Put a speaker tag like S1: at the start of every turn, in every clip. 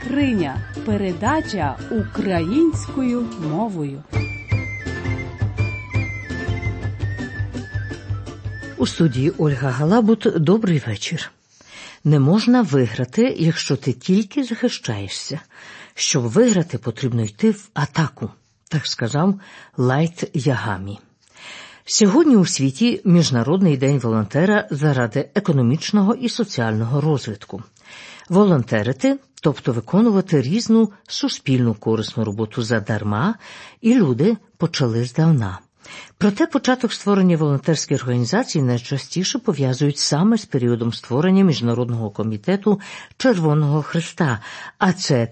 S1: скриня. Передача українською мовою.
S2: У студії Ольга Галабут. Добрий вечір. Не можна виграти, якщо ти тільки захищаєшся. Щоб виграти, потрібно йти в атаку, так сказав Лайт Ягамі. Сьогодні у світі Міжнародний день волонтера заради економічного і соціального розвитку. Волонтерити, тобто виконувати різну суспільну корисну роботу задарма, і люди почали здавна. Проте початок створення волонтерських організацій найчастіше пов'язують саме з періодом створення Міжнародного комітету Червоного Хреста, а це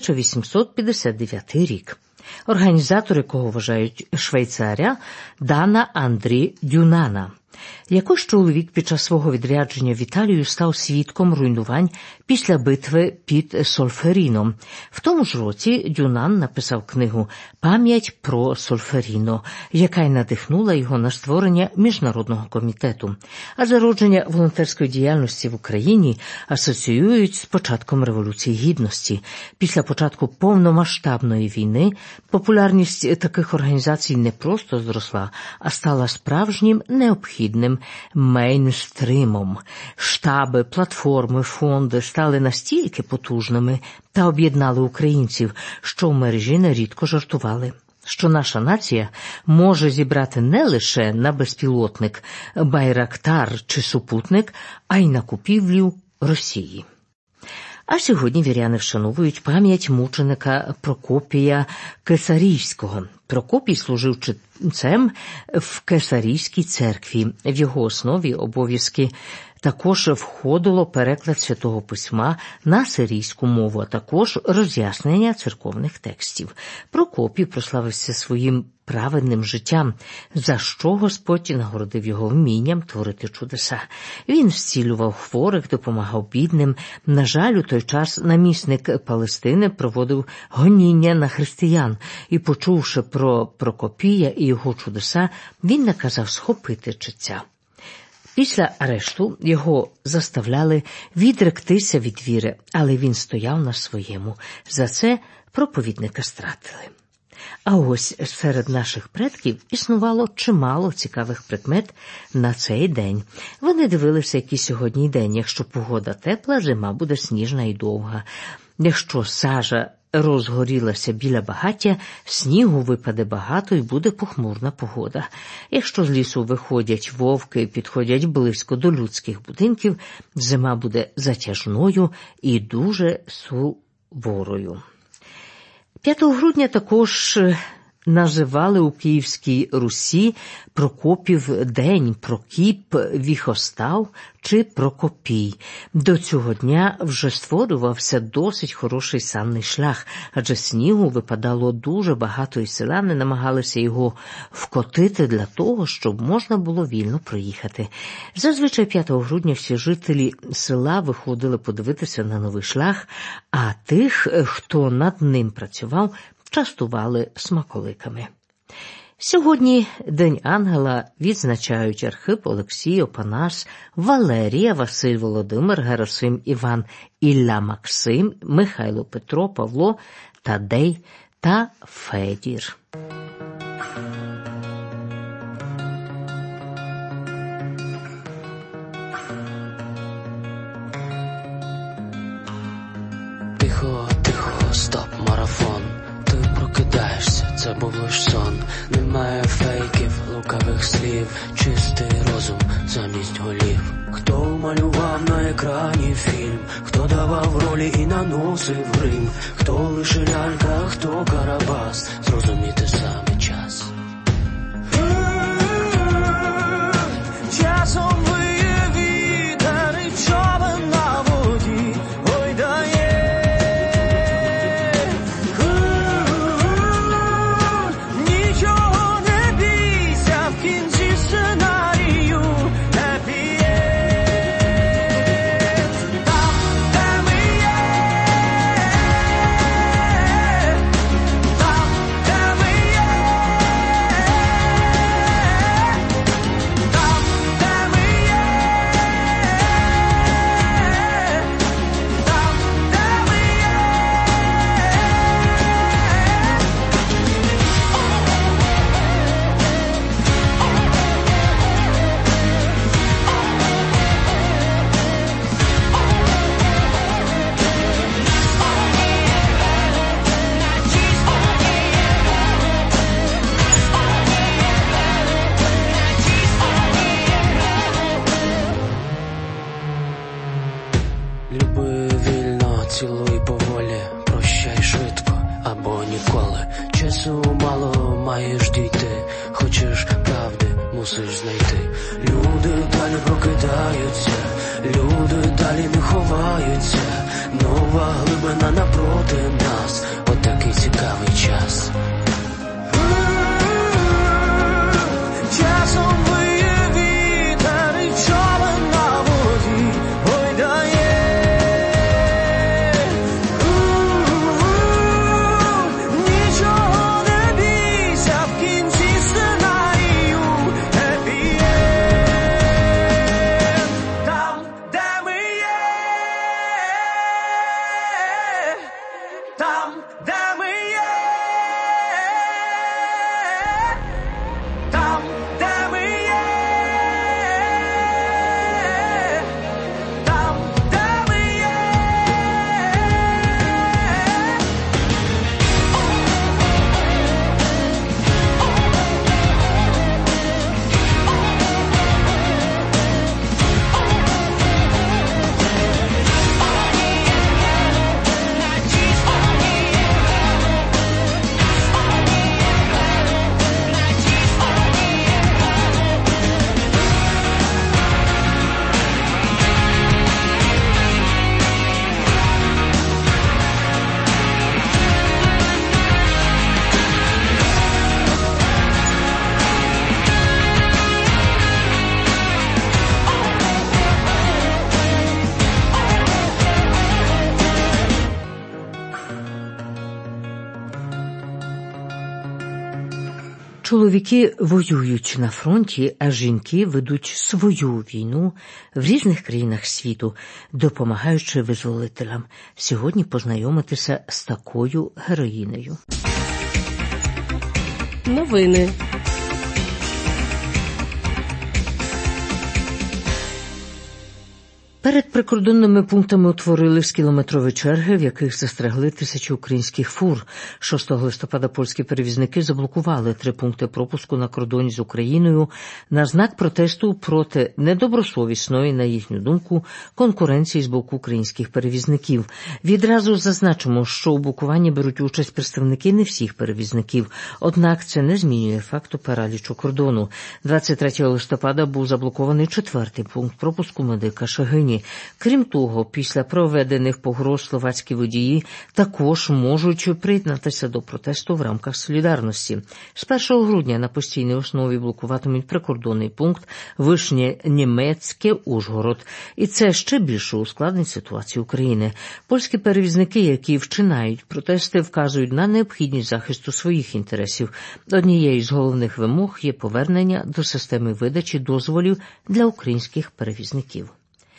S2: 1859 рік. Організатори, кого вважають швейцаря Дана Андрі Дюнана. Якось чоловік під час свого відрядження в Італію став свідком руйнувань після битви під Сольферіно. В тому ж році Дюнан написав книгу «Пам'ять про Сольферіно», яка й надихнула його на створення Міжнародного комітету. А зародження волонтерської діяльності в Україні асоціюють з початком Революції Гідності. Після початку повномасштабної війни популярність таких організацій не просто зросла, а стала справжнім необхідним мейнстримом. Штаби, платформи, фонди стали настільки потужними та об'єднали українців, що в мережі нерідко жартували, що наша нація може зібрати не лише на безпілотник Байрактар чи супутник, а й на купівлю Росії. А сьогодні віряни вшановують пам'ять мученика Прокопія Кесарійського. Прокопій служив ченцем в Кесарійській церкві. В його основі обов'язки також входило переклад Святого Письма на сирійську мову, а також роз'яснення церковних текстів. Прокопій прославився своїм праведним життям, за що Господь нагородив його вмінням творити чудеса. Він зцілював хворих, допомагав бідним. На жаль, у той час намісник Палестини проводив гоніння на християн, і, почувши про Прокопія і його чудеса, він наказав схопити ченця. Після арешту його заставляли відректися від віри, але він стояв на своєму. За це проповідника стратили. А ось серед наших предків існувало чимало цікавих прикмет на цей день. Вони дивилися, який сьогодні день. Якщо погода тепла, зима буде сніжна і довга. Якщо сажа розгорілася біля багаття, снігу випаде багато і буде похмурна погода. Якщо з лісу виходять вовки і підходять близько до людських будинків, зима буде затяжною і дуже суворою. 5 грудня також називали у Київській Русі Прокопів день, Прокіп, Віхостав чи Прокопій. До цього дня вже створювався досить хороший санний шлях, адже снігу випадало дуже багато, і селяни намагалися його вкотити для того, щоб можна було вільно проїхати. Зазвичай 5 грудня всі жителі села виходили подивитися на новий шлях, а тих, хто над ним працював, частували смаколиками. Сьогодні День Ангела відзначають Архип, Олексій, Опанас, Валерія, Василь, Володимир, Герасим, Іван, Ілля, Максим, Михайло, Петро, Павло, Тадей та Федір.
S3: Тихо, тихо, стоп, марафон. Ти прокидаєшся, це був лиш сон. Немає фейків, лукавих слів, чистий розум замість голів. Хто малював на екрані фільм, хто давав ролі і наносив грим, хто лише лялька, хто Карабас, зрозуміти саме час. Часом виє вітер і човен на воді, ой дає. Нічого не бійся, в кінці сценарію happy end. Там, де ми є, там, де ми є. Люби вільно, цілуй поволі, прощай швидко або ніколи. Часу мало, маєш дійти, хочеш правди, мусиш знайти. Люди далі прокидаються, люди далі не ховаються. Нова глибина напроти нас, отакий цікавий час. Часом виє вітер і човен на воді гойдає. Нічого не бійся, в кінці сценарію happy end. Там, де ми є, там, де ми є, там, де ми є, там, де ми є.
S2: Чоловіки воюють на фронті, а жінки ведуть свою війну в різних країнах світу, допомагаючи визволителям. Сьогодні познайомитися з такою героїнею.
S1: Новини.
S2: Перед прикордонними пунктами утворились кілометрові черги, в яких застрягли тисячі українських фур. 6 листопада польські перевізники заблокували 3 пункти пропуску на кордоні з Україною на знак протесту проти недобросовісної, на їхню думку, конкуренції з боку українських перевізників. Відразу зазначимо, що у блокуванні беруть участь представники не всіх перевізників, однак це не змінює факту паралічу кордону. 23 листопада був заблокований 4-й пункт пропуску Медика Шегині. Крім того, після проведених погроз словацькі водії також можуть приєднатися до протесту в рамках солідарності. З 1 грудня на постійній основі блокуватимуть прикордонний пункт Вишнє-Німецьке-Ужгород. І це ще більше ускладнить ситуацію України. Польські перевізники, які вчинають протести, вказують на необхідність захисту своїх інтересів. Однією з головних вимог є повернення до системи видачі дозволів для українських перевізників.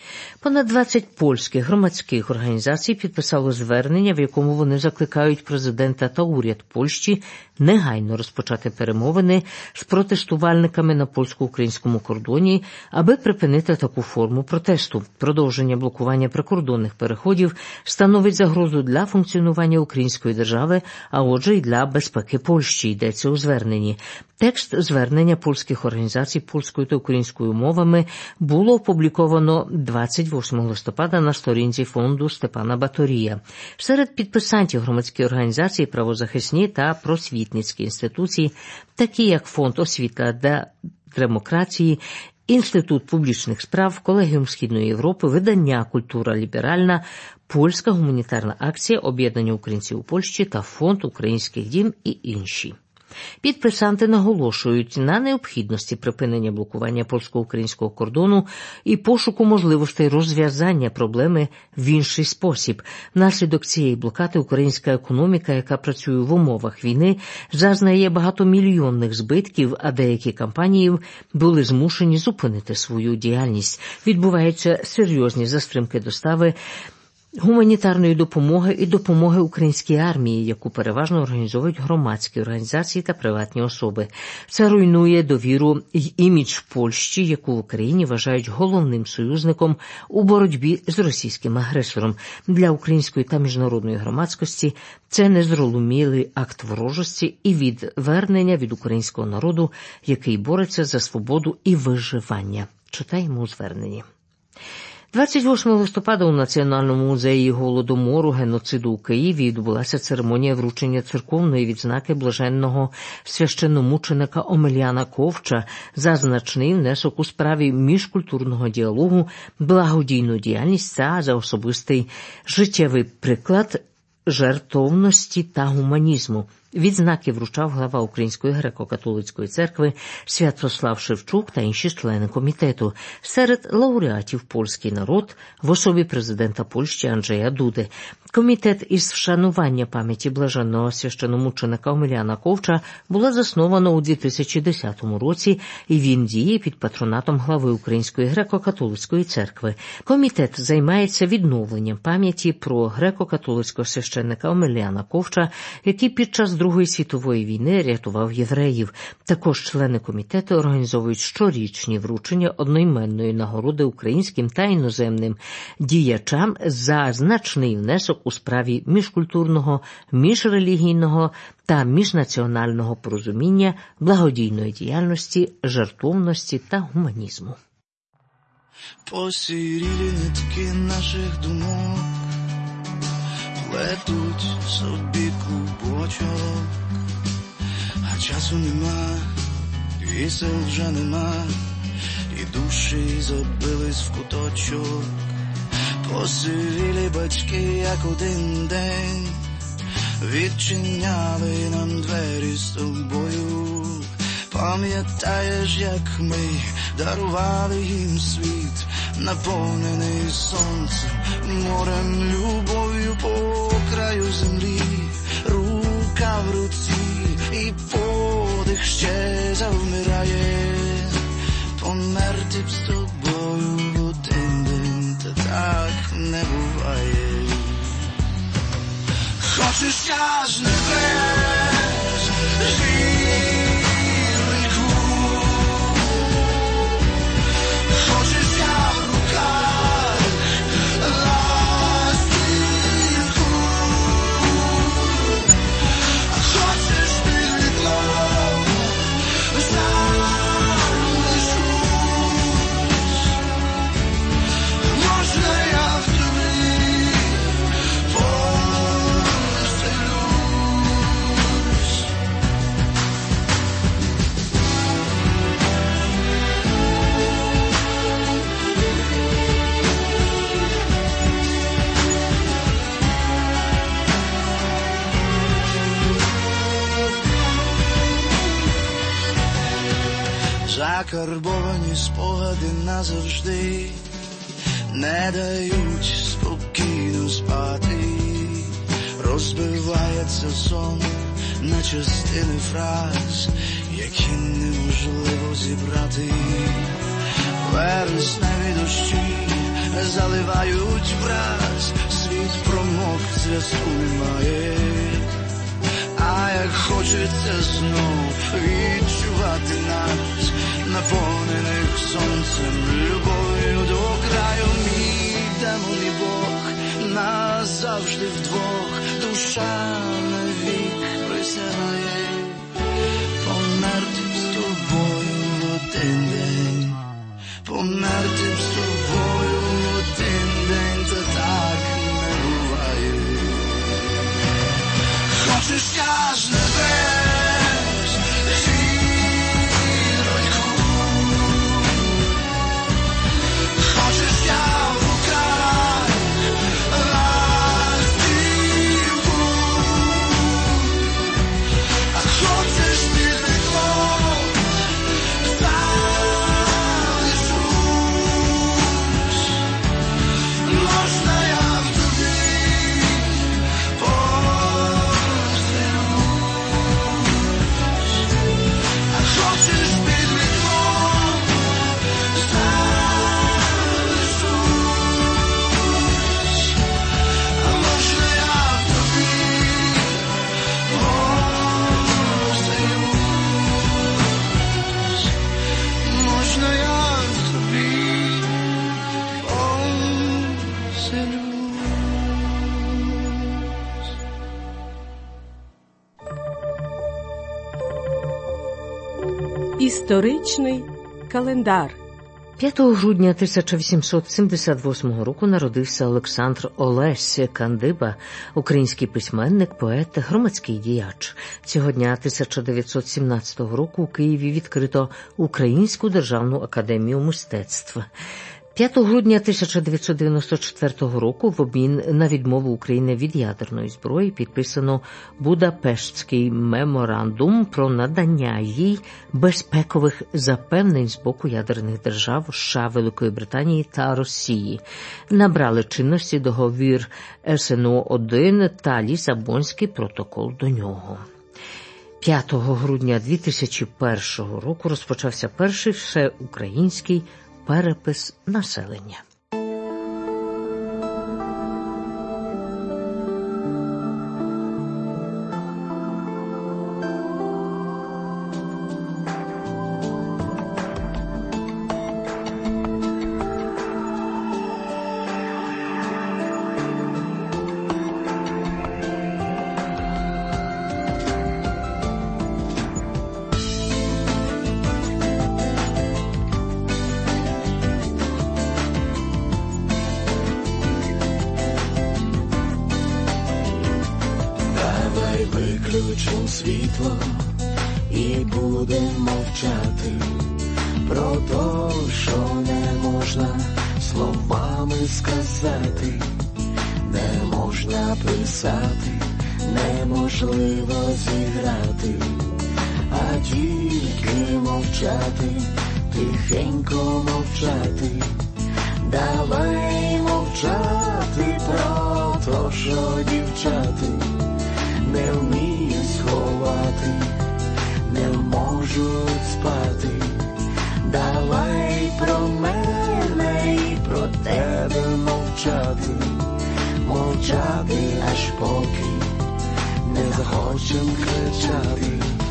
S2: Понад 20 польських громадських організацій підписало звернення, в якому вони закликають президента та уряд Польщі негайно розпочати перемовини з протестувальниками на польсько-українському кордоні, аби припинити таку форму протесту. Продовження блокування прикордонних переходів становить загрозу для функціонування української держави, а отже й для безпеки Польщі, йдеться у зверненні. Текст звернення польських організацій польською та українською мовами було опубліковано 28 листопада на сторінці фонду Степана Баторія. Серед підписантів громадські організації, правозахисні та просвітницькі інституції, такі як Фонд освіта та демократії, Інститут публічних справ, Колегіум Східної Європи, видання «Культура ліберальна», Польська гуманітарна акція, Об'єднання українців у Польщі та Фонд українських дім і інші. Підписанти наголошують на необхідності припинення блокування польсько-українського кордону і пошуку можливостей розв'язання проблеми в інший спосіб. Внаслідок цієї блокади українська економіка, яка працює в умовах війни, зазнає багатомільйонних збитків, а деякі компанії були змушені зупинити свою діяльність. Відбуваються серйозні застримки достави гуманітарної допомоги і допомоги українській армії, яку переважно організовують громадські організації та приватні особи. Це руйнує довіру й імідж Польщі, яку в Україні вважають головним союзником у боротьбі з російським агресором. Для української та міжнародної громадськості це незрозумілий акт ворожості і відвернення від українського народу, який бореться за свободу і виживання. Читаємо у зверненні. 28 листопада у Національному музеї Голодомору, геноциду у Києві відбулася церемонія вручення церковної відзнаки блаженного священномученика Омеляна Ковча за значний внесок у справі міжкультурного діалогу, благодійну діяльність та за особистий життєвий приклад жертовності та гуманізму. Відзнаки вручав глава Української греко-католицької церкви Святослав Шевчук та інші члени комітету. Серед лауреатів польський народ в особі президента Польщі Анджея Дуди. Комітет із вшанування пам'яті блаженного священомученика Омеляна Ковча було засновано у 2010 році, і він діє під патронатом глави Української греко-католицької церкви. Комітет займається відновленням пам'яті про греко-католицького священника Омеляна Ковча, який під час Другої світової війни рятував євреїв. Також члени комітету організовують щорічні вручення одноіменної нагороди українським та іноземним діячам за значний внесок у справі міжкультурного, міжрелігійного та міжнаціонального порозуміння, благодійної діяльності, жертовності та гуманізму.
S4: Посірілі нитки наших думок плетуть собі клубочок, а часу нема, і сил вже нема, і душі забились в куточок. Посивілі батьки, як один день, відчиняли нам двері з тобою. Пам'ятаєш, як ми дарували їм світ, наповнений сонцем, морем, любов'ю по краю землі, рука в руці, і подих ще завмирає. Померти б з тобою в один день, та так не буває. Хочеш, я ж не без зіроньку, хочеш, я в руках ластівку, а хочеш, під вікном залишусь. Можна я в тобі поселюсь? Закарбовані спогади назавжди не дають спокійно спати. Розбивається сон на частини фраз, які неможливо зібрати. Вересневі дощі заливають враз, світ промок, зв'язку немає. А як хочеться знов відчувати нас, наповнених сонцем, любов'ю до краю. Мій демон і Бог, назавжди вдвох, душа навік присягає. Померти б з тобою в один день, померти б з тобою в один день, та так не буває. Хочеш, я ж не без зіроньку, хочеш, я в руках ластівку, а хочеш, під вікном залишусь. Можна я в тобі хочеш, під вікном залишусь. А можна я в тобі поселюсь? Можна я в тобі поселюсь?
S1: Історичний календар.
S2: 5 грудня 1878 року народився Олександр Олесь Кандиба, український письменник, поет, громадський діяч. Цього дня 1917 року у Києві відкрито Українську державну академію мистецтв. 5 грудня 1994 року в обмін на відмову України від ядерної зброї підписано Будапештський меморандум про надання їй безпекових запевнень з боку ядерних держав США, Великої Британії та Росії. Набрали чинності договір СНО-1 та Лісабонський протокол до нього. 5 грудня 2001 року розпочався перший всеукраїнський перепис населення.
S4: Виключим світло і будем мовчати про те, що не можна словами сказати, не можна писати, неможливо зіграти, а тільки мовчати, тихенько мовчати. Давай мовчати про те, що дівчати не вміють сховати, не можуть спати. Давай про мене і про тебе мовчати, мовчати, аж поки не захочем кричати.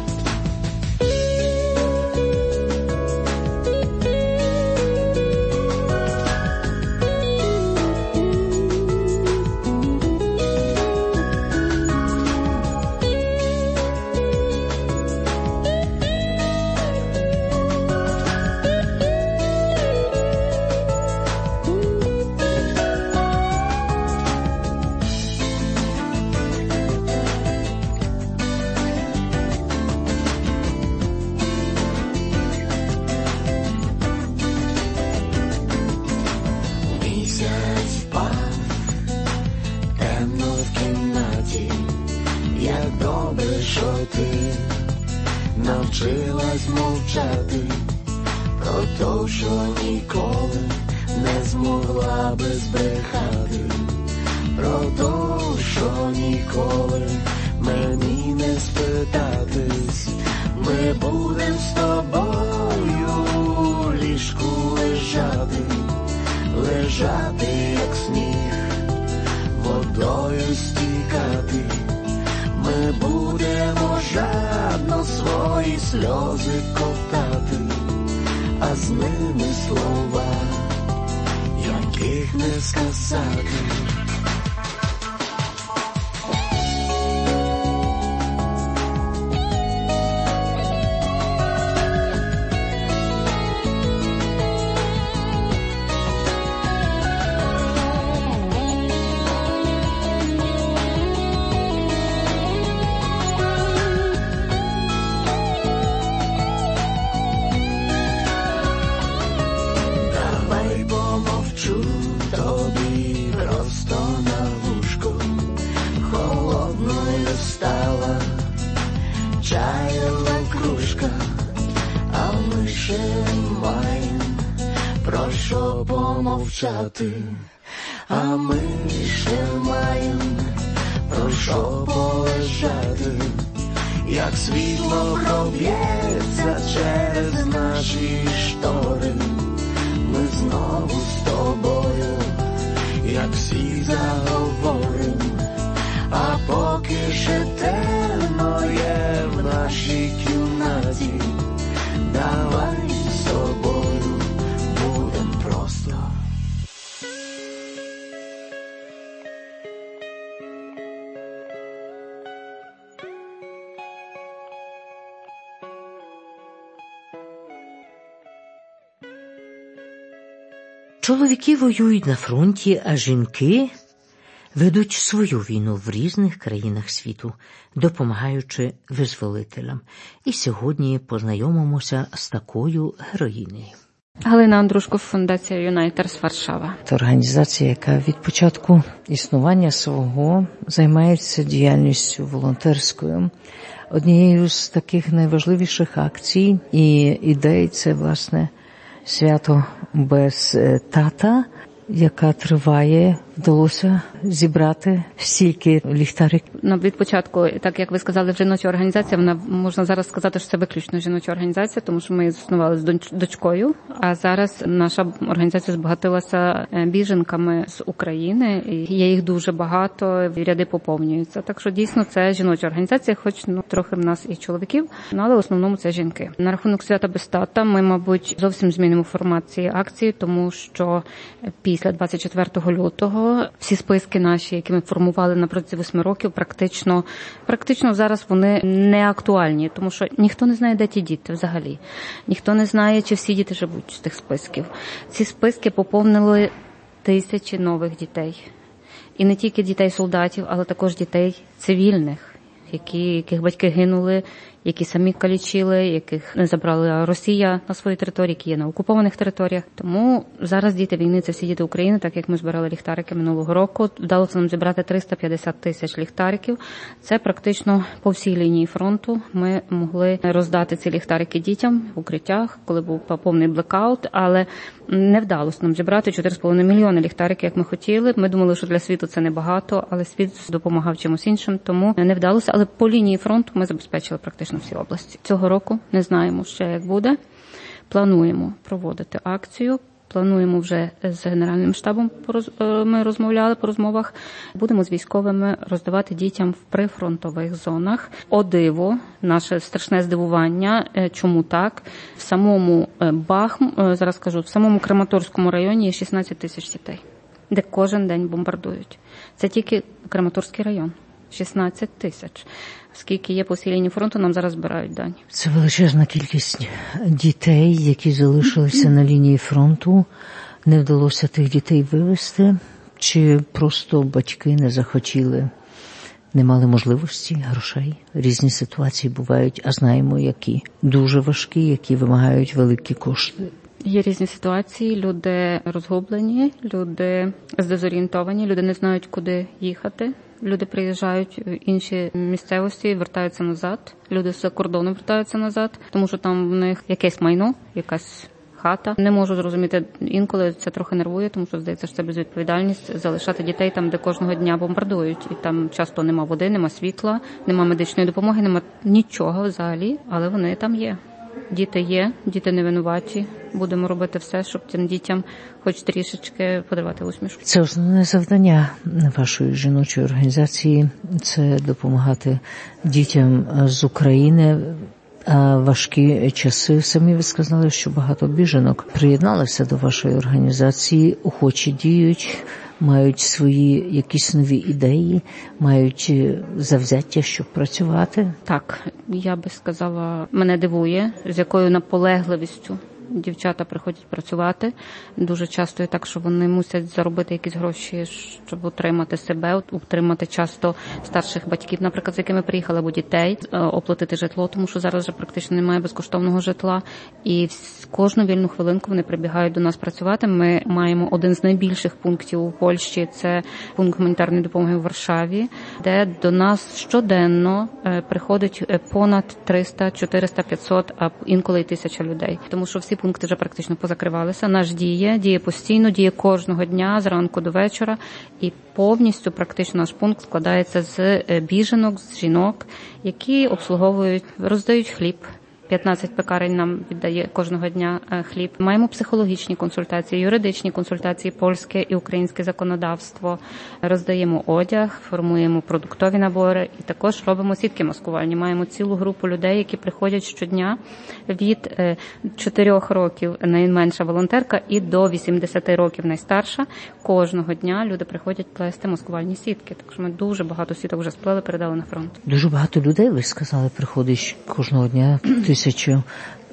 S4: Навчилась мовчати про те, що ніколи не змогла би збрехати, про те, що ніколи мені не спитатись. Ми будем з тобою у ліжку лежати, лежати, як сніг, водою стікати. Ми будемо жадно свої сльози ковтати, а з ними слова, яких не сказати. Тобі просто на вушку, холодною стала чаєва кружка, а ми ще маєм про що помовчати, а ми ще маєм про що полежати, як світло проб'ється через наші штори. Ми знову з тобою, як всі заговорим, а поки ще темно є в нашій кімнаті, давай з собою будем просто.
S2: Чоловіки воюють на фронті, а жінки ведуть свою війну в різних країнах світу, допомагаючи визволителям. І сьогодні познайомимося з такою героїнею.
S5: Галина Андрушко, фундація Юнайтерс Варшава.
S2: Це організація, яка від початку існування свого займається діяльністю волонтерською. Однією з таких найважливіших акцій і ідей – це, власне, свято без тата, яка триває, вдалося зібрати стільки ліхтариків.
S5: Від початку, так як ви сказали, жіноча організація, вона, можна зараз сказати, що це виключно жіноча організація, тому що ми її заснували з дочкою, а зараз наша організація збагатилася біженками з України, і є їх дуже багато, і ряди поповнюються. Так що дійсно це жіноча організація, хоч трохи в нас і чоловіків, але в основному це жінки. На рахунок свята без тата ми, мабуть, зовсім змінимо формат цієї акції, тому що після 24 лютого всі списки наші, які ми формували на протязі 8 років, практично зараз вони не актуальні, тому що ніхто не знає, де ті діти взагалі. Ніхто не знає, чи всі діти живуть з тих списків. Ці списки поповнили тисячі нових дітей. І не тільки дітей-солдатів, але також дітей цивільних, яких батьки гинули, які самі калічили, яких не забрала Росія на свої території, які є на окупованих територіях. Тому зараз діти війни – це всі діти України, так як ми збирали ліхтарики минулого року. Вдалося нам зібрати 350 тисяч ліхтариків. Це практично по всій лінії фронту. Ми могли роздати ці ліхтарики дітям в укриттях, коли був повний блекаут, але не вдалося нам зібрати 4,5 мільйони ліхтариків, як ми хотіли. Ми думали, що для світу це небагато, але світ допомагав чимось іншим, тому не вдалося. Але по лінії фронту ми забезпечили практично всі області. Цього року не знаємо ще, як буде. Плануємо проводити акцію. Плануємо вже з Генеральним штабом, ми розмовляли по розмовах. Будемо з військовими роздавати дітям в прифронтових зонах. О диво, наше страшне здивування, чому так? В самому в самому Краматорському районі є 16 тисяч дітей, де кожен день бомбардують. Це тільки Краматорський район. 16 тисяч. Скільки є по всій лінії фронту, нам зараз збирають дані.
S2: Це величезна кількість дітей, які залишилися на лінії фронту. Не вдалося тих дітей вивезти? Чи просто батьки не захотіли, не мали можливості, грошей? Різні ситуації бувають, а знаємо, які. Дуже важкі, які вимагають великі кошти.
S5: Є різні ситуації, люди розгублені, люди здезорієнтовані, люди не знають, куди їхати. Люди приїжджають в інші місцевості, вертаються назад. Люди з кордону вертаються назад, тому що там в них якесь майно, якась хата. Не можу зрозуміти, інколи це трохи нервує, тому що здається, що це безвідповідальність залишати дітей там, де кожного дня бомбардують. І там часто нема води, нема світла, нема медичної допомоги, нема нічого взагалі, але вони там є. Діти є, діти не винуваті. Будемо робити все, щоб тим дітям хоч трішечки подарувати усмішку.
S2: Це основне завдання вашої жіночої організації – це допомагати дітям з України. А важкі часи, самі ви сказали, що багато біженок приєдналися до вашої організації, охочі діють, мають свої якісь нові ідеї, мають завзяття, щоб працювати.
S5: Так, я би сказала, мене дивує, з якою наполегливістю дівчата приходять працювати. Дуже часто є так, що вони мусять заробити якісь гроші, щоб утримати себе, утримати часто старших батьків, наприклад, з якими приїхали, або дітей, оплатити житло, тому що зараз вже практично немає безкоштовного житла. І кожну вільну хвилинку вони прибігають до нас працювати. Ми маємо один з найбільших пунктів у Польщі, це пункт гуманітарної допомоги в Варшаві, де до нас щоденно приходить понад 300, 400, 500, а інколи й 1000 людей. Тому що всі пункти вже практично позакривалися. Наш діє постійно, діє кожного дня, зранку до вечора. І повністю практично наш пункт складається з біженок, з жінок, які обслуговують, роздають хліб. 15 пекарень нам віддає кожного дня хліб. Маємо психологічні консультації, юридичні консультації, польське і українське законодавство. Роздаємо одяг, формуємо продуктові набори і також робимо сітки маскувальні. Маємо цілу групу людей, які приходять щодня від 4 років найменша волонтерка і до 80 років найстарша. Кожного дня люди приходять плести маскувальні сітки. Так що ми дуже багато сіток вже сплели, передали на фронт.
S2: Дуже багато людей, ви сказали, приходить кожного дня 1000.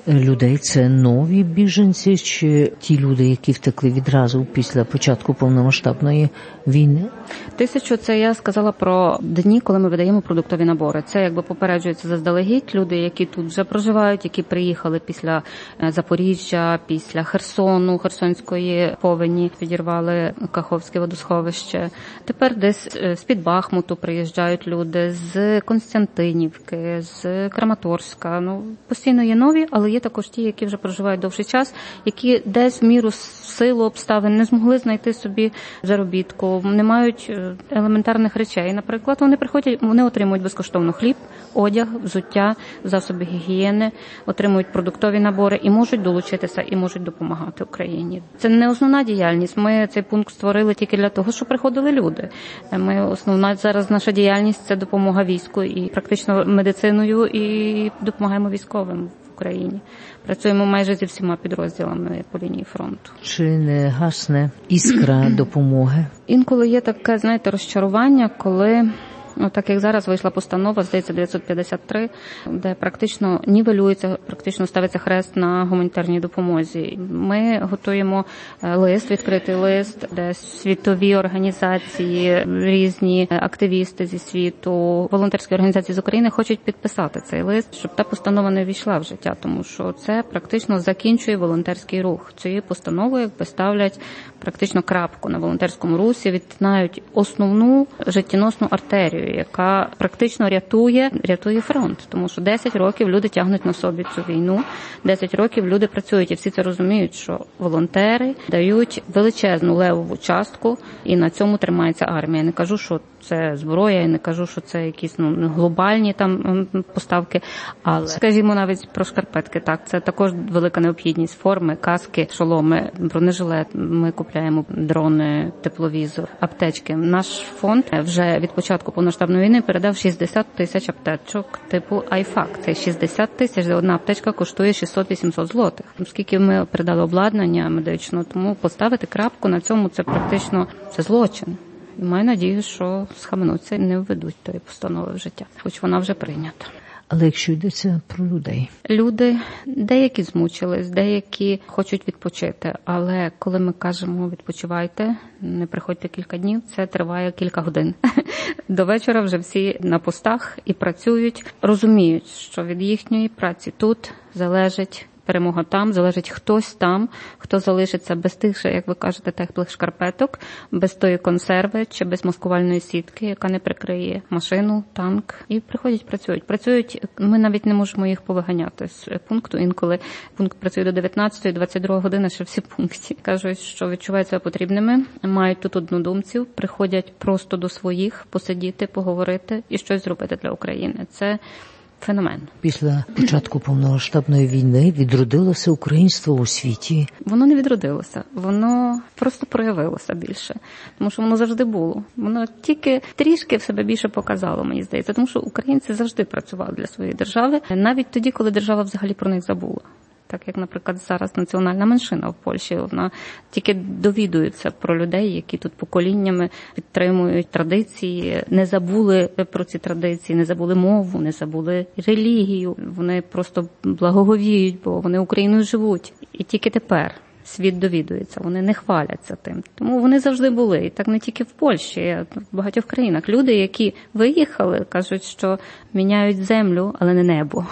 S2: людей – це нові біженці чи ті люди, які втекли відразу після початку повномасштабної війни?
S5: 1000 – це я сказала про дні, коли ми видаємо продуктові набори. Це якби попереджується заздалегідь люди, які тут вже проживають, які приїхали після Запоріжжя, після Херсону, Херсонської повені, підірвали Каховське водосховище. Тепер десь з-під Бахмуту приїжджають люди, з Константинівки, з Краматорська. Постійно є нові, але є також ті, які вже проживають довший час, які десь в міру силу обставин не змогли знайти собі заробітку, не мають елементарних речей. Наприклад, вони приходять, вони отримують безкоштовно хліб, одяг, взуття, засоби гігієни, отримують продуктові набори і можуть долучитися, і можуть допомагати Україні. Це не основна діяльність. Ми цей пункт створили тільки для того, щоб приходили люди. Основна зараз наша діяльність – це допомога війську і практично медициною, і допомагаємо військовим в Україні. Працюємо майже зі всіма підрозділами по лінії фронту.
S2: Чи не гасне іскра допомоги?
S5: Інколи є таке, розчарування, коли, так як зараз вийшла постанова, здається, 953, де практично нівелюється, практично ставиться хрест на гуманітарній допомозі. Ми готуємо лист, відкритий лист, де світові організації, різні активісти зі світу, волонтерські організації з України хочуть підписати цей лист, щоб та постанова не ввійшла в життя, тому що це практично закінчує волонтерський рух. Цією постановою ставлять практично крапку на волонтерському русі, відтинають основну життєносну артерію, яка практично рятує фронт. Тому що 10 років люди тягнуть на собі цю війну, 10 років люди працюють, і всі це розуміють, що волонтери дають величезну левову частку, і на цьому тримається армія. Я не кажу, що це зброя, я не кажу, що це якісь глобальні там поставки, але, скажімо, навіть про шкарпетки, так, це також велика необхідність: форми, каски, шоломи, бронежилет, ми купляємо дрони, тепловізор, аптечки. Наш фонд вже від початку повномасштабної війни передав 60 тисяч аптечок типу iFac. Це 60 тисяч, одна аптечка коштує 600-800 злотих. Оскільки ми передали обладнання медичне, тому поставити крапку на цьому – це практично злочин. І маю надію, що схаменуться і не введуть тої постанови в життя, хоч вона вже прийнята.
S2: Але якщо йдеться про людей?
S5: Люди, деякі змучились, деякі хочуть відпочити. Але коли ми кажемо «відпочивайте», не приходьте кілька днів, це триває кілька годин. До вечора вже всі на постах і працюють, розуміють, що від їхньої праці тут залежить перемога там, залежить хтось там, хто залишиться без тих, як ви кажете, теплих шкарпеток, без тої консерви чи без маскувальної сітки, яка не прикриє машину, танк. І приходять, працюють. Ми навіть не можемо їх повиганяти з пункту. Інколи пункт працює до 19-ї, 22 години, ще всі пункті. Кажуть, що відчувають себе потрібними, мають тут однодумців, приходять просто до своїх, посидіти, поговорити і щось зробити для України. Це феномен.
S2: Після початку повномасштабної війни відродилося українство у світі?
S5: Воно не відродилося, воно просто проявилося більше, тому що воно завжди було. Воно тільки трішки в себе більше показало, мені здається, тому що українці завжди працювали для своєї держави, навіть тоді, коли держава взагалі про них забула. Так як, наприклад, зараз національна меншина в Польщі, вона тільки довідується про людей, які тут поколіннями підтримують традиції, не забули про ці традиції, не забули мову, не забули релігію. Вони просто благоговіють, бо вони Україною живуть. І тільки тепер світ довідується, вони не хваляться тим. Тому вони завжди були. І так не тільки в Польщі, а в багатьох країнах. Люди, які виїхали, кажуть, що міняють землю, але не небо.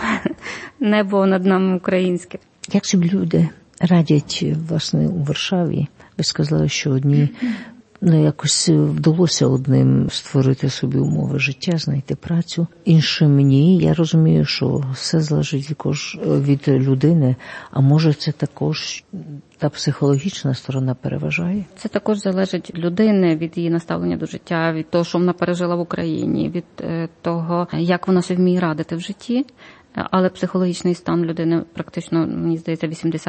S5: Небо над нами українське.
S2: Як собі люди радять, власне, у Варшаві? Ви сказали, що одні, якось вдалося одним створити собі умови життя, знайти працю, іншим ні. Я розумію, що все залежить також від людини, а може це також та психологічна сторона переважає? Це
S5: також залежить від людини, від її наставлення до життя, від того, що вона пережила в Україні, від того, як вона себе вміє радити в житті. Але психологічний стан людини практично, мені здається,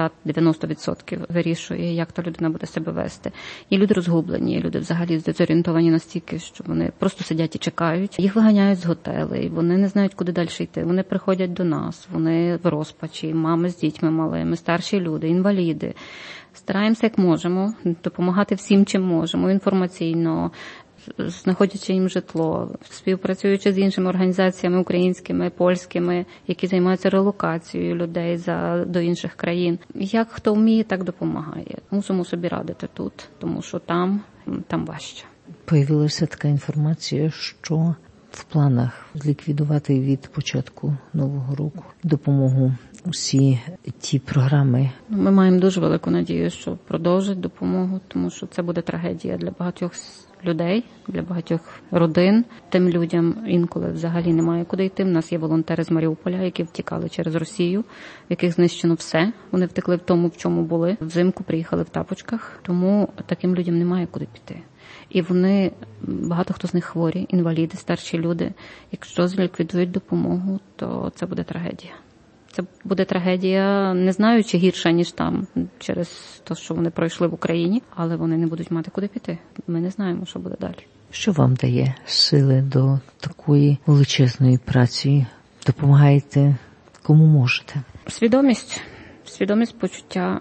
S5: 80-90% вирішує, як та людина буде себе вести. І люди розгублені, люди взагалі дезорієнтовані настільки, що вони просто сидять і чекають. Їх виганяють з готелей, вони не знають, куди далі йти. Вони приходять до нас, вони в розпачі, мами з дітьми малими, старші люди, інваліди. Стараємося, як можемо, допомагати всім, чим можемо, інформаційно, знаходячи їм житло, співпрацюючи з іншими організаціями українськими, польськими, які займаються релокацією людей до інших країн. Як хто вміє, так допомагає. Мусимо собі радити тут, тому що там важче.
S2: Появилася така інформація, що в планах ліквідувати від початку Нового року допомогу усі ті програми.
S5: Ми маємо дуже велику надію, що продовжать допомогу, тому що це буде трагедія для багатьох людей, для багатьох родин. Тим людям інколи взагалі немає куди йти. У нас є волонтери з Маріуполя, які втікали через Росію, в яких знищено все. Вони втекли в тому, в чому були. Взимку приїхали в тапочках, тому таким людям немає куди піти. І багато хто з них хворі, інваліди, старші люди. Якщо зліквідують допомогу, то це буде трагедія. Це буде трагедія, не знаю, чи гірша, ніж там, через те, що вони пройшли в Україні, але вони не будуть мати куди піти. Ми не знаємо, що буде далі.
S2: Що вам дає сили до такої величезної праці? Допомагаєте кому можете?
S5: Свідомість почуття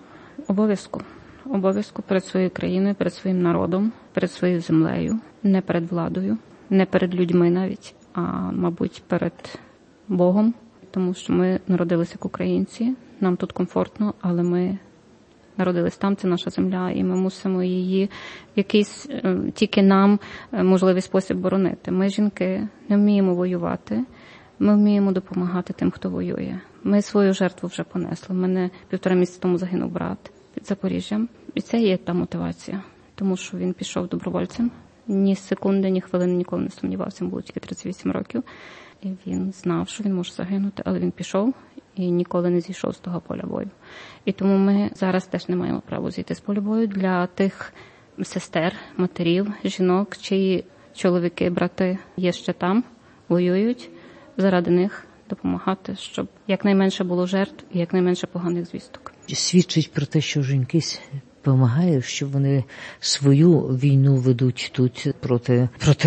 S5: обов'язку перед своєю країною, перед своїм народом, перед своєю землею, не перед владою, не перед людьми навіть, а, мабуть, перед Богом. Тому що ми народилися як українці, нам тут комфортно, але ми народились там, це наша земля, і ми мусимо її в якийсь тільки нам можливий спосіб боронити. Ми, жінки, не вміємо воювати, ми вміємо допомагати тим, хто воює. Ми свою жертву вже понесли. У мене 1,5 місяця тому загинув брат під Запоріжжям. І це є та мотивація, тому що він пішов добровольцем. Ні секунди, ні хвилини ніколи не сумнівався, було тільки 38 років. І він знав, що він може загинути, але він пішов і ніколи не зійшов з того поля бою. І тому ми зараз теж не маємо права зійти з поля бою для тих сестер, матерів, жінок, чиї чоловіки, брати є ще там, воюють, заради них допомагати, щоб якнайменше було жертв і якнайменше поганих звісток.
S2: Свідчить про те, що жінки допомагає, що вони свою війну ведуть тут проти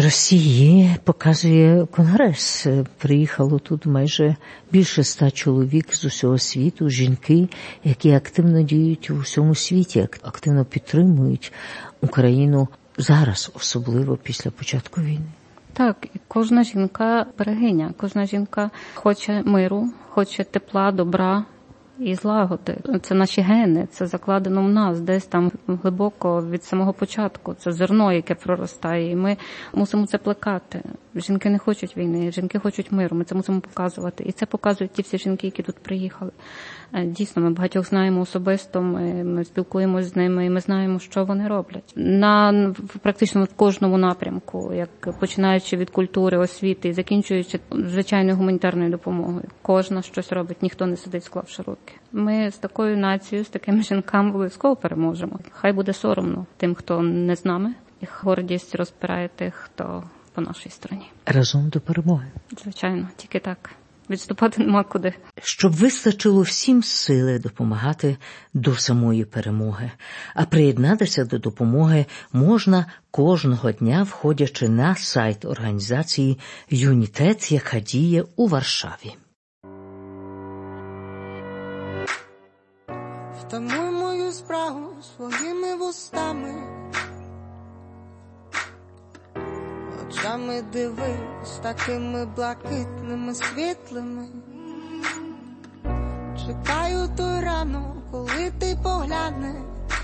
S2: Росії, показує Конгрес. Приїхало тут майже більше 100 чоловік з усього світу, жінки, які активно діють у всьому світі, активно підтримують Україну зараз, особливо після початку війни.
S5: Так, і кожна жінка берегиня, кожна жінка хоче миру, хоче тепла, добра і злагоди. Це наші гени, це закладено в нас, десь там глибоко від самого початку. Це зерно, яке проростає, і ми мусимо це плекати. Жінки не хочуть війни, жінки хочуть миру, ми це мусимо показувати. І це показують ті всі жінки, які тут приїхали. Дійсно, ми багатьох знаємо особисто, ми спілкуємося з ними, і ми знаємо, що вони роблять. Практично в кожному напрямку, як починаючи від культури, освіти і закінчуючи звичайною гуманітарною допомогою. Кожна щось робить, ніхто не сидить, склавши руки. Ми з такою нацією, з такими жінками обов'язково переможемо. Хай буде соромно тим, хто не з нами, і гордість розпирає тих, хто по нашій стороні.
S2: Разом до перемоги.
S5: Звичайно, тільки так. Відступати нема куди.
S2: Щоб вистачило всім сили допомагати до самої перемоги. А приєднатися до допомоги можна кожного дня, входячи на сайт організації «Юнітет», яка діє у Варшаві.
S4: Втамуй мою спрагу своїми вустами, очами дивись, такими блакитними, світлими. Чекаю той ранок, коли ти поглянеш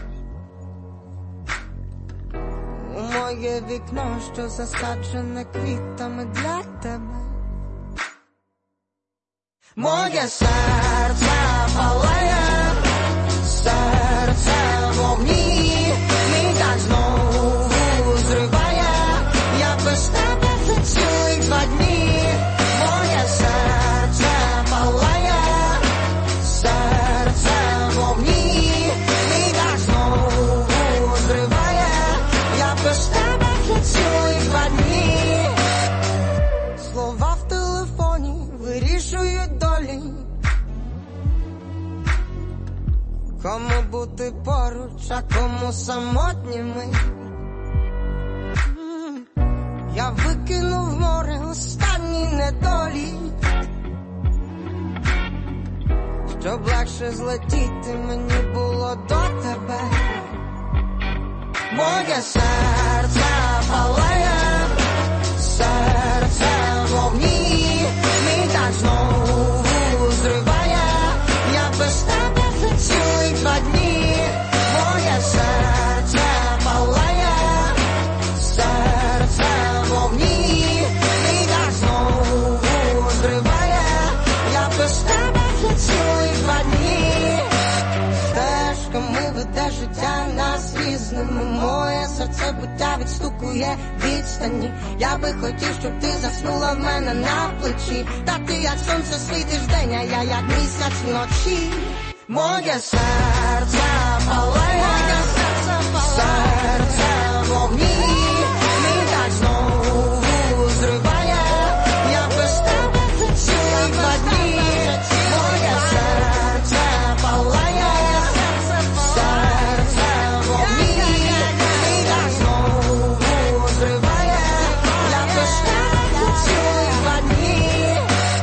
S4: у моє вікно, що засаджене квітами для тебе. Моє серце палає, серце в вогні, мій так знову зриває, я без тебе вже цілих 2 дні. Моє серце палає, серце в вогні, мій так знову зриває, я без тебе вже цілих 2 дні. Слова в телефоні вирішують долі, кому бути поруч, а кому самотніми. Я викинув в море останні недолі, щоб легше злетіти мені було до тебе. Моє серце палає, моє серце буття відстукує відстані. Я би хотів, щоб ти заснула в мене на плечі. Та ти як сонце світиш вдень, а я як місяць вночі. Моє серце палає, серце в вогні, мій так знову зриває. Я без тебе хочу як 2 дні. Моє серце палає, серце в вогні, мій так знову зриває. Я без тебе хочу як 2 дні.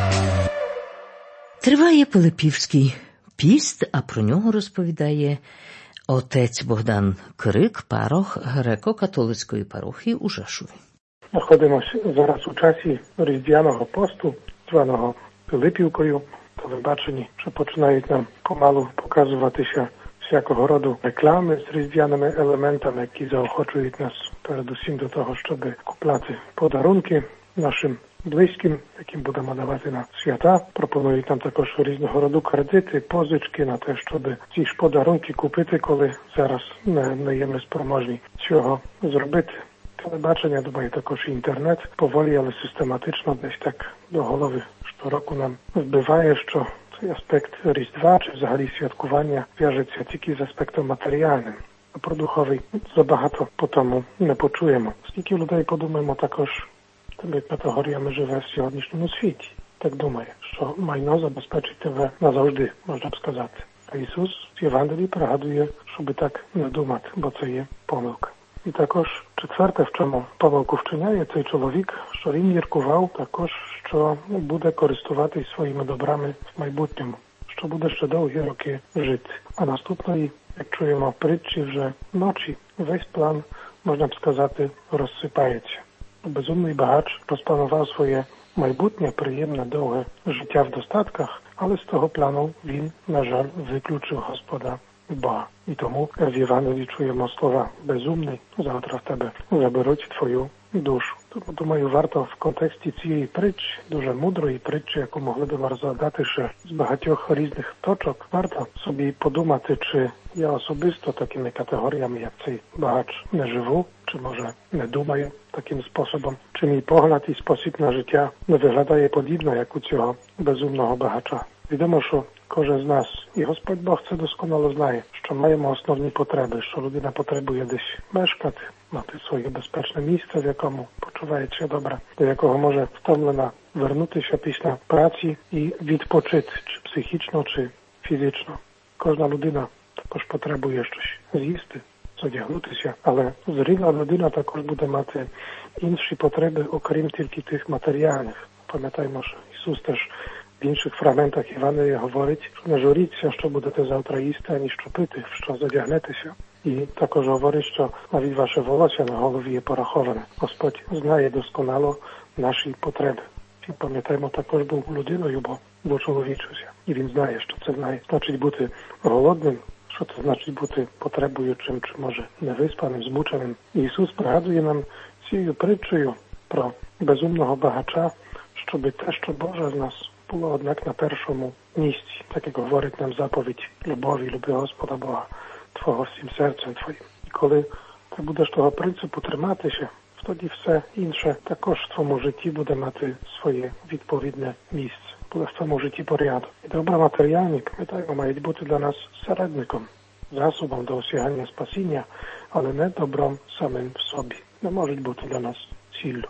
S2: Триває Пилипівський піст, а про нього розповідає отець Богдан Крик, парох греко-католицької парохії у Жешові.
S6: Знаходимося зараз у часі Різдвяного посту, званого Пилипівкою. Телебачені, що починають нам помалу показуватися всякого роду реклами з різдвяними елементами, які заохочують нас передусім до того, щоб купляти подарунки нашим близьким, яким будемо давати на свята. Пропонують нам також різного роду кредити, позички на те, щоб ці ж подарунки купити, коли зараз не є ми спроможні цього зробити. Телебачення, думаю, також і інтернет поволі, але систематично десь так до голови щороку нам вбиває, що цей аспект Різдва чи взагалі святкування в'яжеться тільки з аспектом матеріальним. А про духовий забагато по тому не почуємо. Скільки людей, подумаємо, також тими категоріями живе в сьогоднішньому світі. Так думає, що майно забезпечить тебе назавжди, можна б сказати. А Ісус в Євангелії пригадує, щоби так не думати, бо це є помилка. І також четверте, в чому помилку вчиняє цей чоловік, що він міркував також, що буде користуватись своїми добрами в майбутньому, що буде ще довгі роки жити. А наступної, як чуємо притчі, вже ночі весь план, можна б сказати, розсипається. Безумний багач розпланував своє майбутнє, приємне, довге життя в достатках, але з того плану він, на жаль, виключив Господа Бога. І тому в Євангелії чуємо слова «безумний, завтра в тебе заберуть твою душу». Тому, думаю, варто в контексті цієї притчі, дуже мудрої притчі, яку могли б розглядати ще з багатьох різних точок, варто собі подумати, чи я особисто такими категоріями, як цей багач, не живу, чи може не думаю таким способом, чи мій погляд і спосіб на життя не виглядає подібно, як у цього безумного багача. Відомо, що кожен з нас, і Господь Бог це досконало знає, що маємо основні потреби, що людина потребує десь мешкати, мати своє безпечне місце, в якому почувається добре, до якого може втомлена вернутися після праці і відпочити, чи психічно, чи фізично. Кожна людина також потребує щось з'їсти, одягнутися, але зріла людина також буде мати інші потреби, окрім тільки тих матеріальних. Пам'ятаємо, що Ісус теж в інших фрагментах Євангелія говорить, що не журіться, що будете завтра їсти, ані що пити, в що задягнетеся. І також говорить, що навіть ваше волосся на голові є пораховане. Господь знає досконало наші потреби. І пам'ятаємо, також був людиною, бо чоловічився. І він знає, що це значить бути голодним, що це значить бути потребуючим, чи може невиспаним, змученим. І Ісус пригадує нам цією притчею про безумного багача, щоб те, що Боже з нас, було, однак, на першому місці, так як говорить нам заповідь любові, люби Господа Бога твого всім серцем твоїм. І коли ти будеш того принципу триматися, тоді все інше також в твоєму житті буде мати своє відповідне місце. Буде в твоєму житті порядок. І добра матеріальні, пам'ятаємо, мають бути для нас середником, засобом до осягання спасіння, але не добром самим в собі. Не можуть бути для нас ціллю.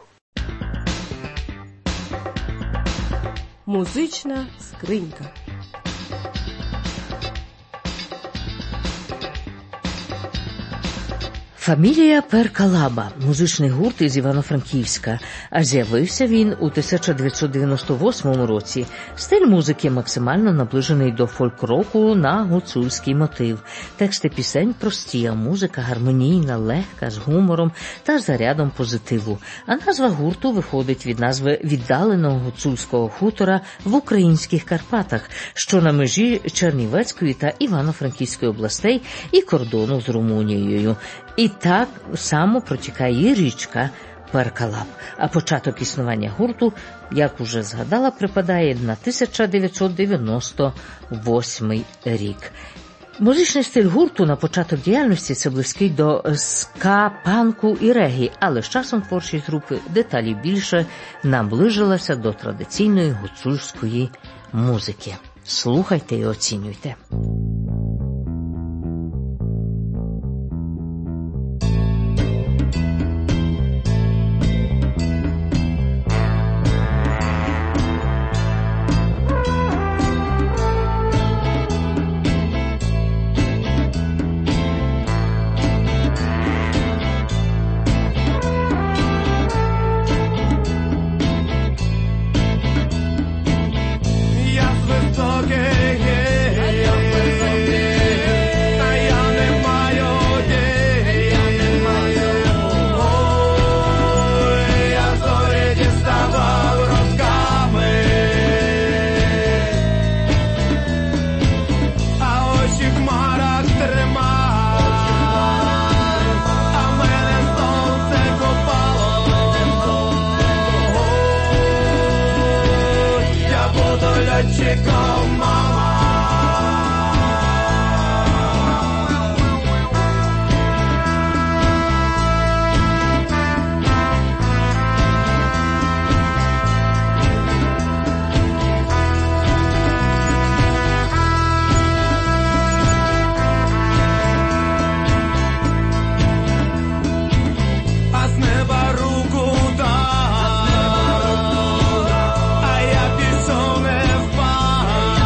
S1: Музична скринька.
S2: Фамілія Перкалаба – музичний гурт із Івано-Франківська, а з'явився він у 1998 році. Стиль музики максимально наближений до фольк-року на гуцульський мотив. Тексти пісень прості, а музика гармонійна, легка, з гумором та зарядом позитиву. А назва гурту виходить від назви віддаленого гуцульського хутора в українських Карпатах, що на межі Чернівецької та Івано-Франківської областей і кордону з Румунією. І так само протікає річка Перкалаб. А початок існування гурту, як уже згадала, припадає на 1998 рік. Музичний стиль гурту на початок діяльності це близький до ска, панку і регі, але з часом творчість групи деталі більше наближилася до традиційної гуцульської музики. Слухайте і оцінюйте.
S7: А я пішов не впав.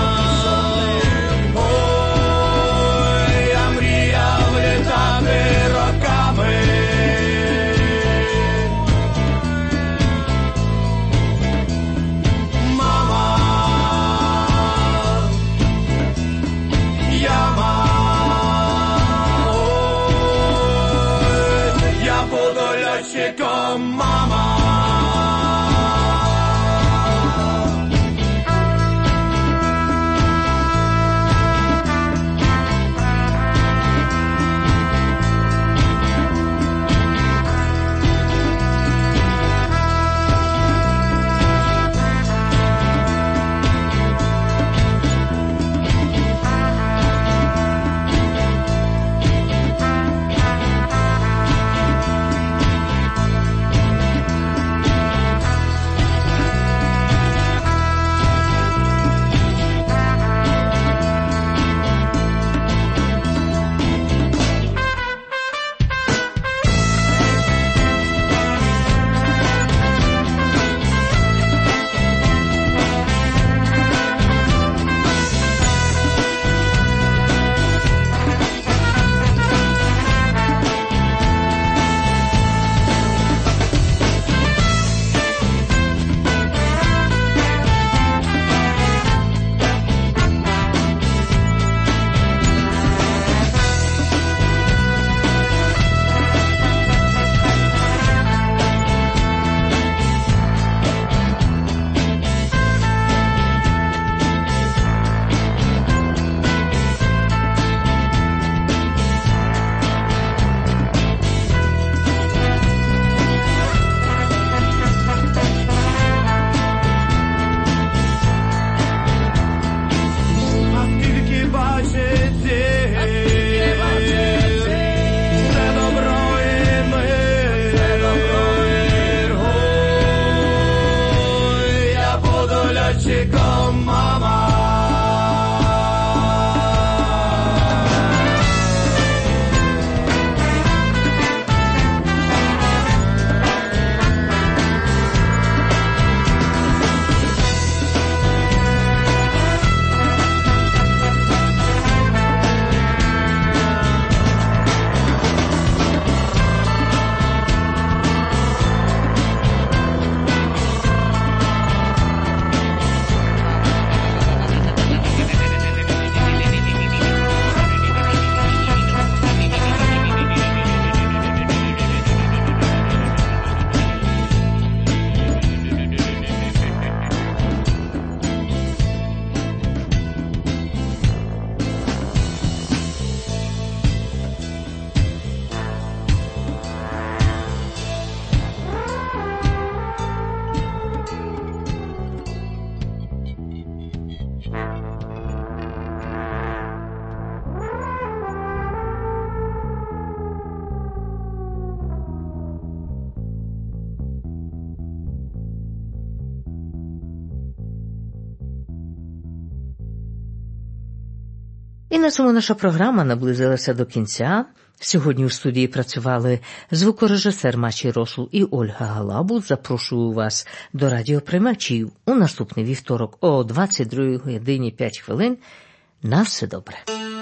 S2: І на цьому наша програма наблизилася до кінця. Сьогодні у студії працювали звукорежисер Мачій Росул і Ольга Галабут. Запрошую вас до радіоприймачів у наступний вівторок о 22:05. На все добре.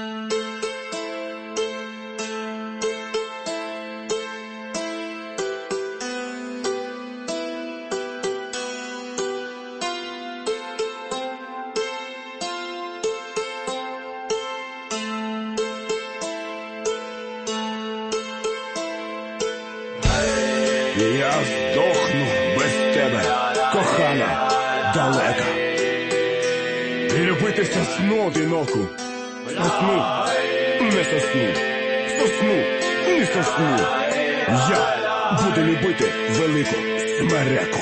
S7: Я здохну без тебе, кохана, далека. Любити сосну одиноку, сосну, не сосну, сосну, не сосну. Я буду любити велику смереку.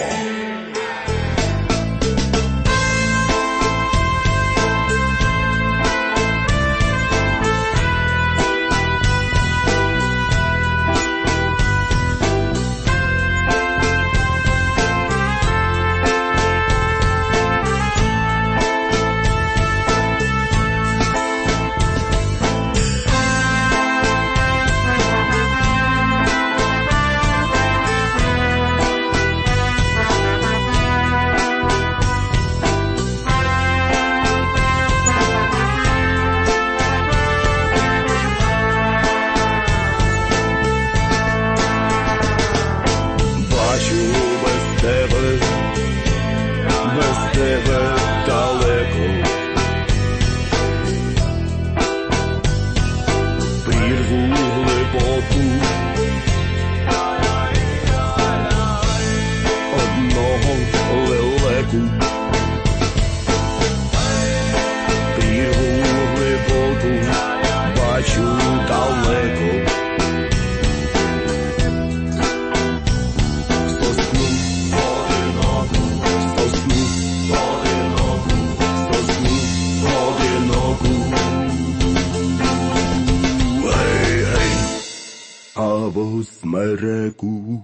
S7: Або смереку.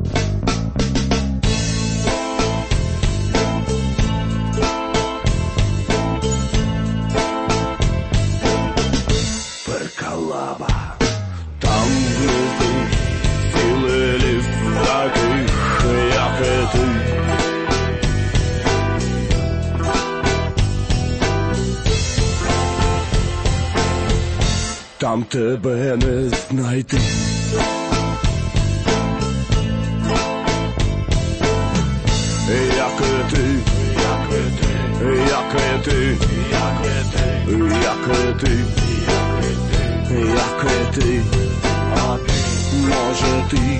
S7: Перкалаба, там внизу цілий ліс таких, як і ти. Там тебе не знайти. Як і ти, як і ти, як і ти, як і ти, як і ти, як і ти, а ти, може ти,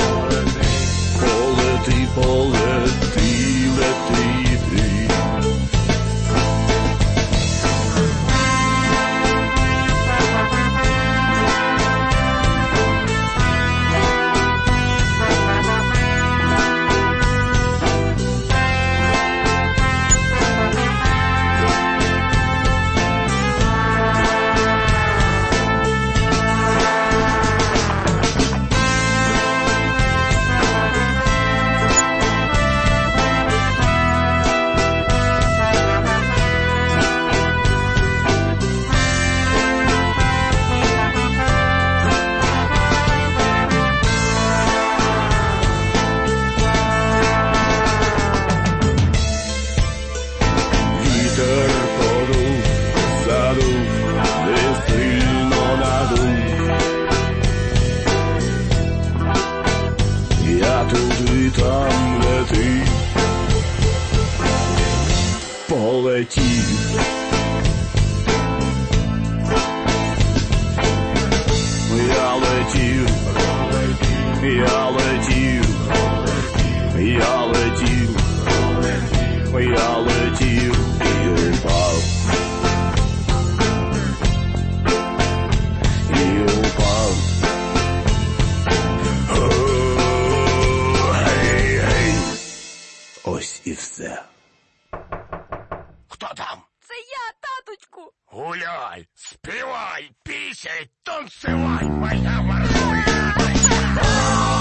S7: полети, полети, лети ти. Там, де ти полетів, я летів, я летів, я летів, я летів і упав, і упав. Ось і все. Хто там?
S8: Це я, таточку.
S7: Гуляй, співай, пісяй, танцювай, моя Маргуляночка.